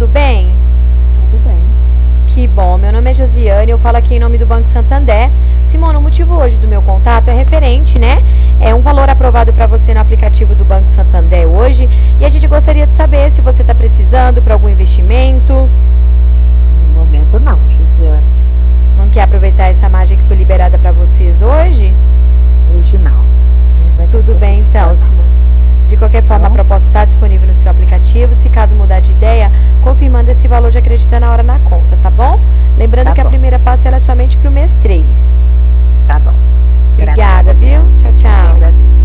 tudo bem? Tudo bem. Que bom, meu nome é Josiane, eu falo aqui em nome do Banco Santander. Simona, o motivo hoje do meu contato é referente, né? É um valor aprovado para você no aplicativo do Banco Santander hoje. E a gente gostaria de saber se você está precisando para algum investimento. No momento não, Josiane. Não quer aproveitar essa margem que foi liberada para vocês hoje? Hoje não. Vai ter Tudo bem então, Simona. De qualquer forma, a proposta está disponível no seu aplicativo. Se caso mudar de ideia, confirmando esse valor de acreditar na hora na conta, tá bom? Lembrando Tá que bom. a primeira parcela é somente para o mês 3. Tá bom. Obrigada, viu? Tchau, tchau.